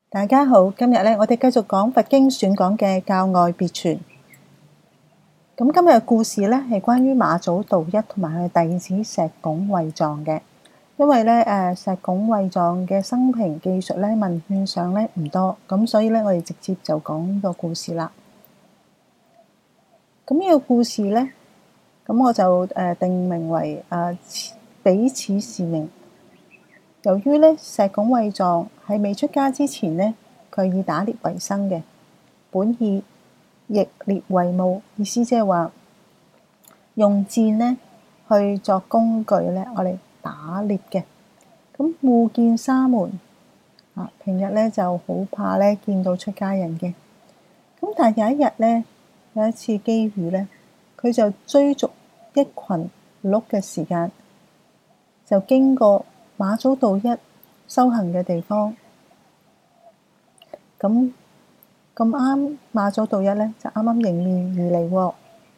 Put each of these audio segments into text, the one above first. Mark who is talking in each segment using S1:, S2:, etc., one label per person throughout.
S1: 大家好，今日咧，我哋繼續講佛經選講嘅教外別傳。咁今日嘅故事咧，係關於馬祖道一同埋佢弟子石拱慧藏嘅。因為咧，石拱慧藏嘅生平記述咧，文獻上咧唔多，咁所以咧，我哋直接就講呢個故事啦。咁呢個故事咧，咁我就定名為彼此是名。由於咧，石拱慧藏喺未出家之前呢，佢以打獵為生嘅，本意役獵為務，意思即係話用箭呢去作工具咧，我哋打獵嘅。咁戶見沙門平日咧就好怕咧見到出家人嘅。咁但係有一日咧，有一次機遇咧，佢就追逐一群鹿嘅時間，就經過馬祖道一修行嘅地方。咁啱馬祖道一咧就啱啱迎面而嚟喎。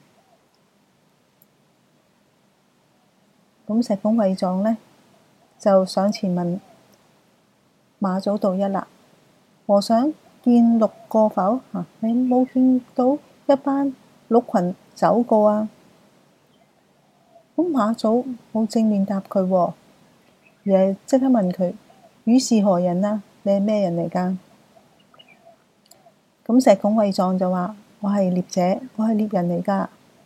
S1: 咁石拱慧藏咧就上前問馬祖道一啦：和尚見鹿過否？你冇見到一班鹿群走過啊？咁馬祖冇正面答佢喎，而係即刻問佢：汝是何人啊？你係咩人嚟㗎？咁石拱慧藏就話：我係獵者，我係獵人嚟㗎。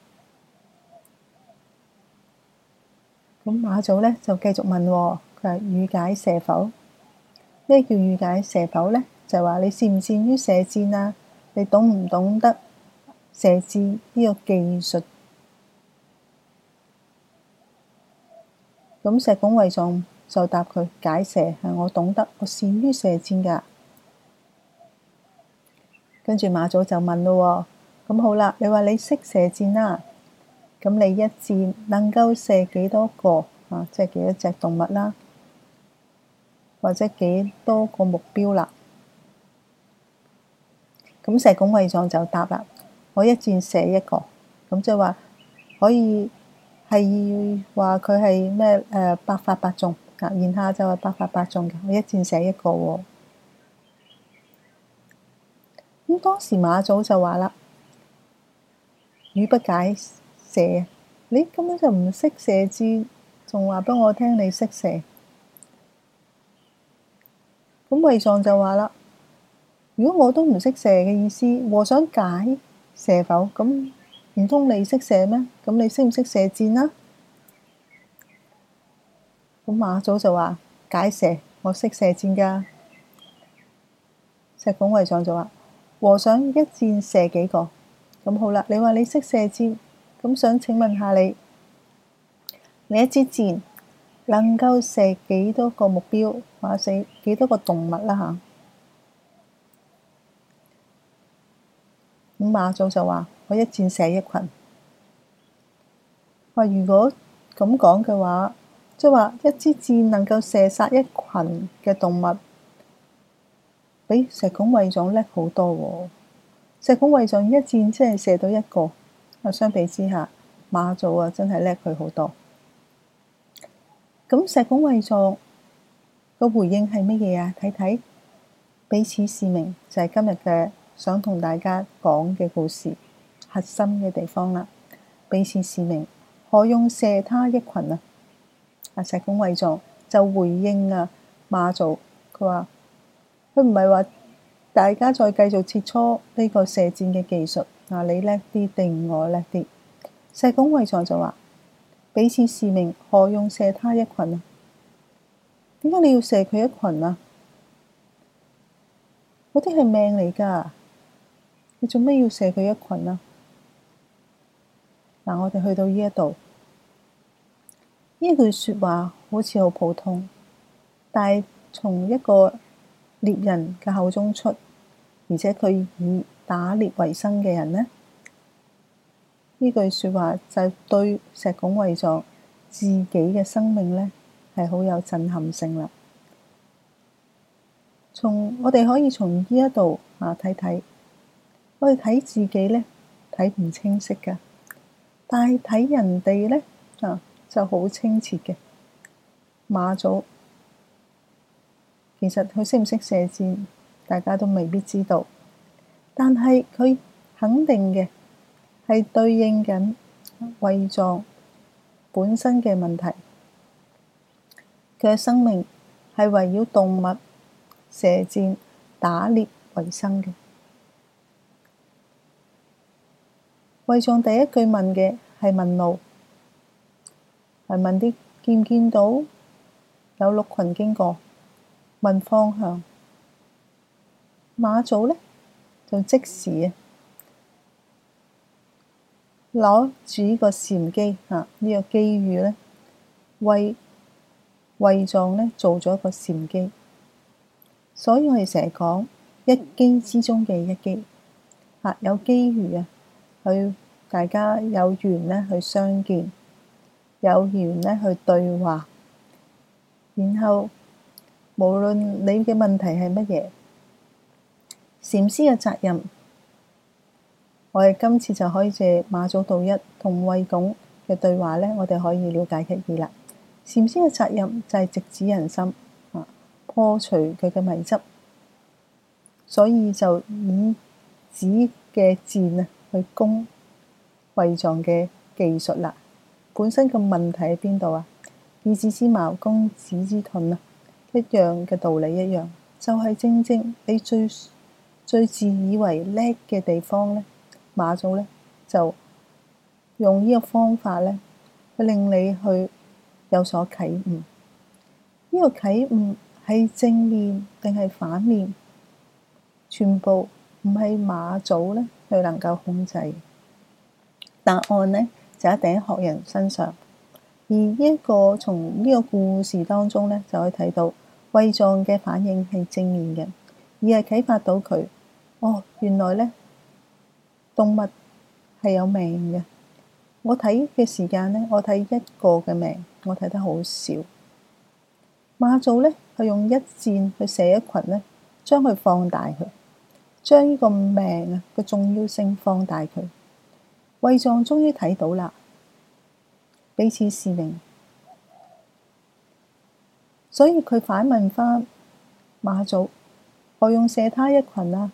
S1: 咁馬祖咧就繼續問喎，佢話：汝解射否？咩叫汝解射否咧？就係話你善唔善於射箭啊？你懂唔懂得射箭呢個技術？咁石拱慧藏就答佢：解射係我懂得，我善於射箭㗎。跟住馬祖就問咯喎，咁好啦，你話你識射箭啦，咁你一箭能夠射幾多個即係幾多隻動物啦，或者幾多個目標啦？咁石拱慧藏就答啦：我一箭射一個。咁即係話可以係話佢係咩百發百中言下就係百發百中嘅，我一箭射一個喎。咁當時馬祖就話啦：汝不解射，你根本就唔識射箭，仲話俾我聽你識射。咁慧藏就話啦：如果我都唔識射嘅意思，和尚解射否？咁唔通你識射咩？咁你識唔識射箭啊？咁馬祖就話：解射，我識射箭㗎。石拱慧藏就話：和尚一箭射幾個？咁好啦，你話你識射箭，咁想請問下你一支箭能夠射幾多個目標，或者射幾多個動物啦？咁馬祖就話：我一箭射一群。話如果咁講嘅話，即係話一支箭能夠射殺一群嘅動物，比石拱慧藏叻好多喎。石拱慧藏一箭即係射到一個，相比之下，馬祖真係叻佢好多。咁石拱慧藏個回應係乜嘢啊？睇睇彼此是名，就係今日嘅想同大家講嘅故事核心嘅地方啦。彼此是名，何用射他一群啊？石拱慧藏就回應馬祖，佢話佢唔係話大家再繼續切磋呢個射箭嘅技術你叻啲定我叻啲？石拱慧藏就話：彼此是名，何用射他一群啊？點解你要射佢一群啊？嗰啲係命嚟㗎，你做咩要射佢一群啊？我哋去到呢一度，呢句説話好似好普通，但係從一個獵人嘅口中出，而且佢以打獵為生嘅人呢，呢句説話就對石拱慧藏自己嘅生命呢係好有震撼性啦。我哋可以從呢一度睇睇，我哋睇自己呢睇唔清晰㗎，但係睇人哋呢就好清澈嘅。馬祖其實佢識唔識射箭， 大家都未必知道。但係佢肯定嘅係對應緊胃臟本身嘅問題。佢嘅生命係圍繞動物、射箭、打獵為生嘅。胃臟第一句問嘅係問路，係問啲見唔見到有鹿群經過，問方向。馬祖呢就即時攞住呢個禪機呢個機遇呢，為胃臟呢做咗一個禪機。所以我哋成日講一機之中嘅一機，有機遇去大家有緣呢去相見，有緣呢去對話，然後無論你嘅問題係乜嘢，禪師嘅責任，我哋今次就可以借馬祖道一同慧拱嘅對話呢，我哋可以了解其意啦。禪師嘅責任就係直指人心，破除佢嘅迷執，所以就以指嘅箭去攻胃臟嘅技術啦。本身嘅問題喺邊度啊？以子之矛攻子之盾一樣嘅道理一樣，就係正正你最自以為叻嘅地方呢，馬祖呢就用呢個方法呢去令你去有所啟悟。呢個啟悟係正面定係反面，全部唔係馬祖呢佢能夠控制。答案呢就一定喺學人身上。而呢一個從呢個故事當中呢，就可以睇到胃臟嘅反應係正面嘅，而係啟發到佢，原來呢動物係有命嘅。我睇嘅時間呢，我睇一個嘅命，我睇得好少。馬祖呢，佢用一箭去射一群呢，將佢放大佢，將呢個命嘅重要性放大佢。胃臟終於睇到啦，彼此是命，所以佢反問返馬祖：何用射他一群啊？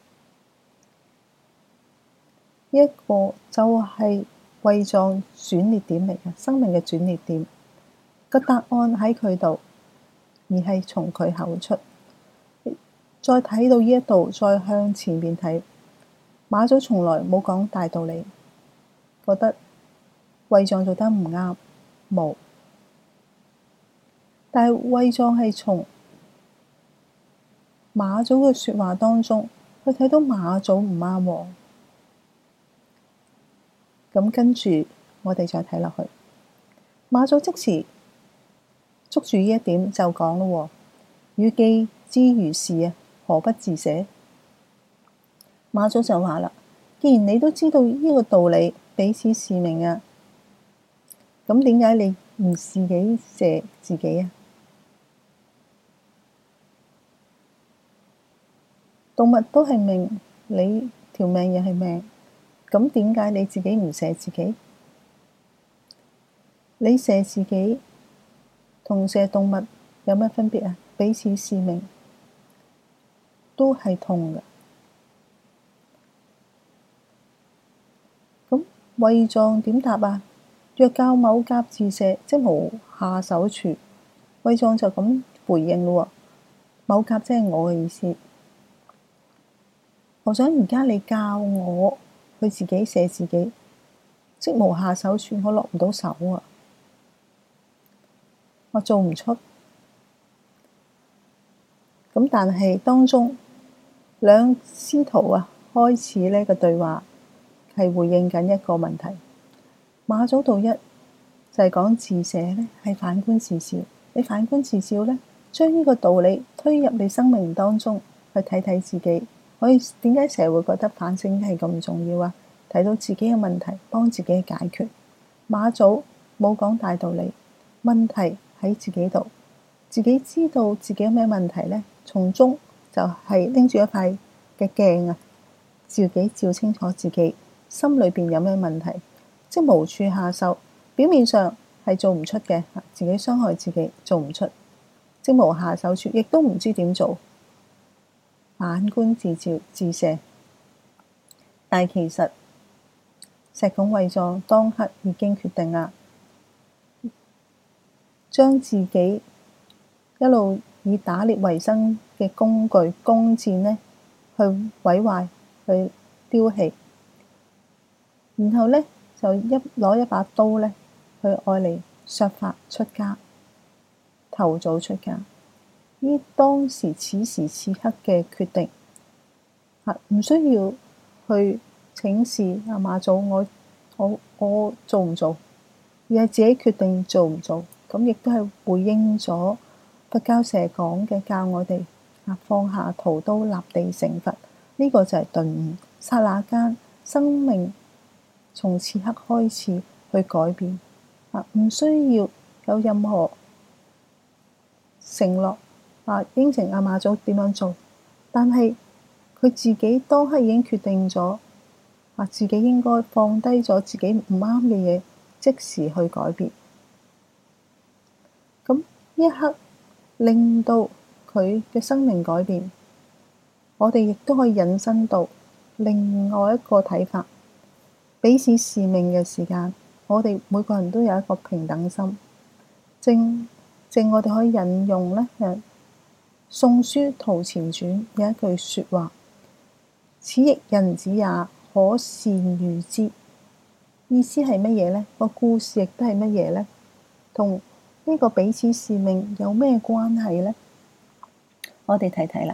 S1: 呢一個就係胃臟轉捩點嚟嘅，生命嘅轉捩點。個答案喺佢度，而係從佢口出。再睇到呢一度，再向前面睇，馬祖從來冇講大道理，覺得胃臟做得唔啱，冇。但係胃臟係從馬祖嘅説話當中，佢睇到馬祖唔啱喎。咁跟住我哋再睇落去，馬祖即時捉住呢一點就講咯喎，汝既知如是何不自捨？馬祖就話啦，既然你都知道呢個道理，彼此是命啊，咁點解你唔自己射自己啊？動物都係命，你條命又係命，咁點解你自己唔射自己？你射自己同射動物有咩分別啊？彼此是命，都係痛嘅。咁胃臟點答啊？若教某甲自射，即無下手處。胃臟就咁回應咯喎。某甲即係我嘅意思。我想而家你教我去自己射自己，即無下手處，我落唔到手啊！我做唔出。咁但係當中兩師徒開始呢個對話係回應緊一個問題。馬祖道一就係講自射呢係反觀自照，你反觀自照呢，將呢個道理推入你生命當中去睇睇自己。我哋點解成日會覺得反省係咁重要啊？睇到自己嘅問題，幫自己解決。馬祖冇講大道理，問題喺自己度，自己知道自己有咩問題呢？從中就係拎住一塊嘅鏡自己照清楚自己心裏邊有咩問題，即無處下手。表面上係做唔出嘅，自己傷害自己，做唔出，即無下手處，亦都唔知點做。 反觀自射。但其實石拱衛壯當刻已經決定啦，將自己一路以打獵為生嘅工具弓箭呢去毀壞、去丟棄，然後呢，就攞一把刀呢去愛嚟削髮出家、投藻出家。呢當時此時此刻嘅決定，唔需要去請示阿媽祖我做唔做，而係自己決定做唔做。咁亦都係回應咗佛教成日講嘅，教我哋放下屠刀立地成佛。呢個就係頓悟，剎那間生命從此刻開始去改變。唔需要有任何承諾應承阿媽祖點樣做，但係佢自己當刻已經決定咗，自己應該放低咗自己唔啱嘅嘢，即時去改變。咁呢一刻令到佢嘅生命改變，我哋亦都可以引申到另外一個睇法。彼此是命嘅時間，我哋每個人都有一個平等心。正我哋可以引用呢《宋書陶潛傳》有一句說話：此亦人子也，可善喻之。意思係乜嘢呢？個故事亦都係乜嘢呢？同呢個彼此是命有咩關係呢？我哋睇睇啦。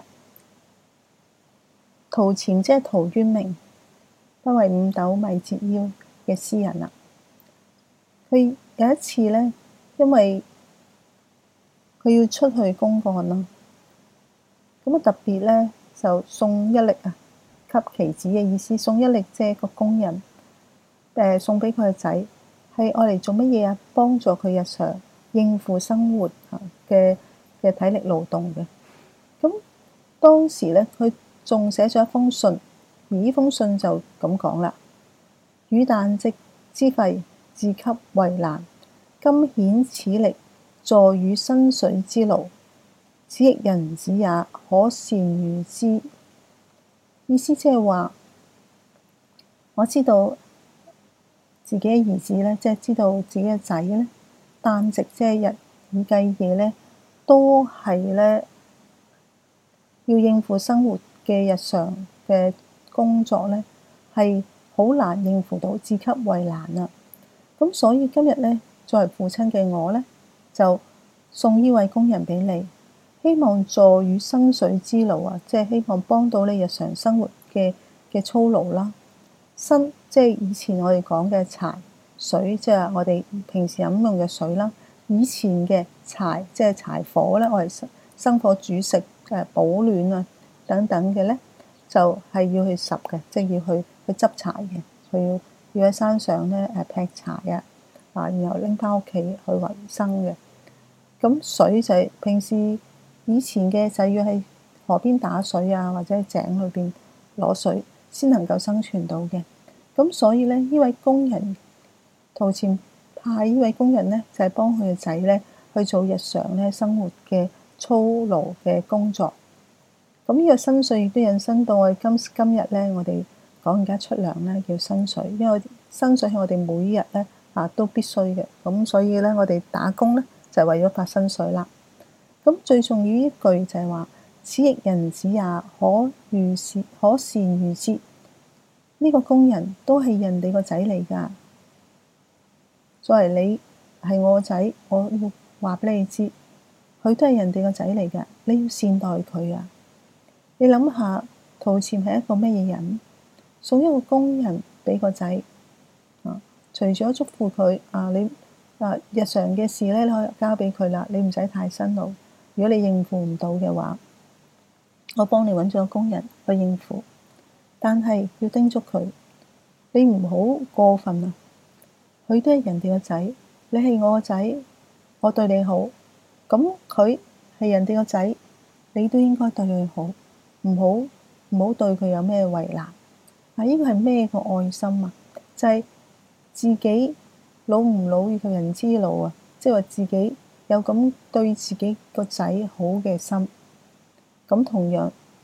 S1: 陶潛即係陶淵明，不為五斗米折腰嘅詩人啦。佢有一次呢，因為佢要出去公幹啦，咁特別呢，就送一力給其子嘅意思。送一力即係個工人，送俾佢個仔，係愛嚟做乜嘢啊？幫助佢日常應付生活嘅體力勞動嘅。咁當時呢，佢仲寫咗一封信，而呢封信就咁講啦：汝旦夕之費，自給為難，今顯此力，助汝薪水之勞，此亦人子也，可善喻之。意思即係話，我知道自己嘅兒子呢，即係知道自己嘅仔呢，旦夕即係日以繼夜呢，都係呢要應付生活嘅日常嘅工作呢，係好難應付到，自給為難啊。咁所以今日呢，作為父親嘅我呢，就送呢位工人俾你，希望助汝薪水之勞即係希望幫到你日常生活嘅操勞啦。薪即係以前我哋講嘅柴，水即係我哋平時飲用嘅水啦。以前嘅柴即係柴火咧，我哋生火煮食保暖等等嘅咧，就係要去拾嘅，即係要去執柴嘅，佢要喺山上咧劈柴然後拎翻屋企去維生嘅。咁水就係平時以前嘅就要喺河邊打水或者喺井裏邊攞水先能夠生存到嘅。咁所以咧，呢位工人陶潛派呢位工人咧，就係幫佢嘅仔咧去做日常咧生活嘅操勞嘅工作。咁呢個薪水亦都引申到我哋今日咧，我哋講而家出糧咧叫薪水，因為薪水係我哋每日咧都必須嘅。咁所以咧，我哋打工咧就係為咗發薪水啦。咁最重要一句就係話：此亦人子也，可善喻之。呢個工人都係人哋個仔嚟㗎。作為你係我個仔，我要話俾你知，佢都係人哋個仔嚟㗎，你要善待佢啊！你諗下，陶潛係一個乜嘢人？送一個工人俾個仔除咗囑咐佢你日常嘅事咧，你可以交俾佢啦，你唔使太辛勞。如果你應付唔到嘅話，我幫你揾咗個工人去應付。但係要叮囑佢，你唔好過分啊！佢都係人哋個仔，你係我個仔，我對你好，咁佢係人哋個仔，你都應該對佢好，唔好對佢有咩為難。呢個係咩個愛心啊？就係自己老唔老以及人之老即係話自己有咁對自己個仔好嘅心。咁同樣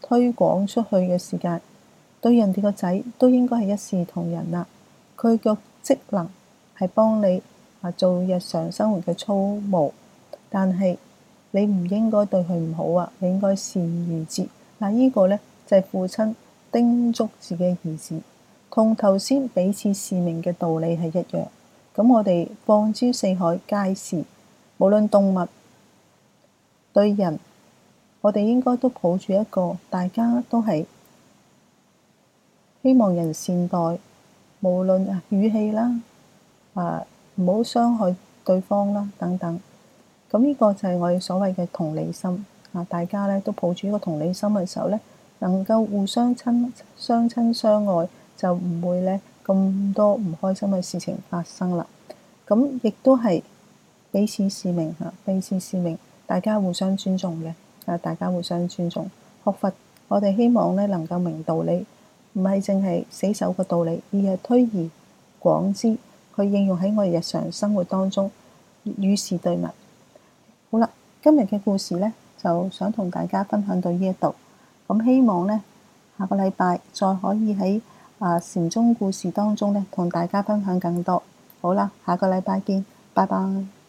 S1: 推廣出去嘅時間，對人哋個仔都應該係一視同仁啦。佢個職能係幫你做日常生活嘅操務，但係你唔應該對佢唔好啊，你應該善如節。嗱，呢個呢，就係父親叮囑自己兒子，同頭先彼此使命嘅道理係一樣。咁我哋放諸四海皆是，無論動物對人，我哋應該都抱住一個大家都係希望人善待，無論語氣啦，唔好傷害對方啦等等。咁呢個就係我哋所謂嘅同理心。大家咧都抱住一個同理心嘅時候咧，能夠互相相親相愛，就唔會咧咁多唔開心嘅事情發生啦。咁亦都係彼此使命，彼此使命，大家互相尊重嘅，大家互相尊重。學佛，我哋希望咧能夠明道理，唔係淨係死守個道理，而係推而廣之，去應用喺我哋日常生活當中，與事對物。好啦，今日嘅故事呢，就想同大家分享到呢一度。咁希望呢，下個禮拜再可以喺禪宗故事當中呢，同大家分享更多。好啦，下個禮拜見，拜拜。